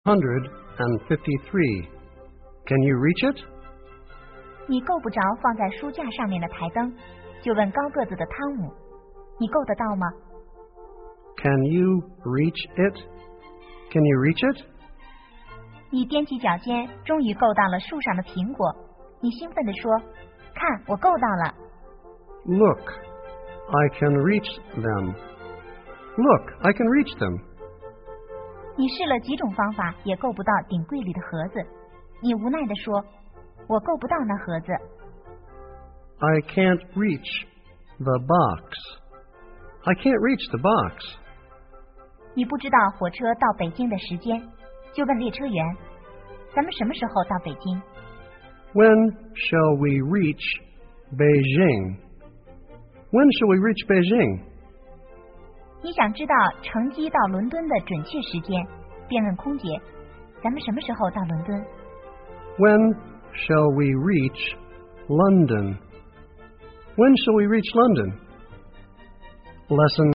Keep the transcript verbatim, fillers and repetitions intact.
hundred fifty-three. Can you reach it? 你够不着放在书架上面的台灯，就问高个子的汤姆，你够得到吗？ Can you reach it? Can you reach it? 你踮起脚尖，终于够到了树上的苹果，你兴奋地说，看，我够到了。 Look, I can reach them. Look, I can reach them. 你试了几种方法，也够不到顶柜里的盒子，你无奈地说，我够不到那盒子。 I can't reach the box. I can't reach the box. 你不知道火车到北京的时间，就问列车员，咱们什么时候到北京？ When shall we reach Beijing? When shall we reach Beijing? 你想知道乘机到伦敦的准确时间，便问空姐，咱们什么时候到伦敦？ When shall we reach London? When shall we reach London? Lesson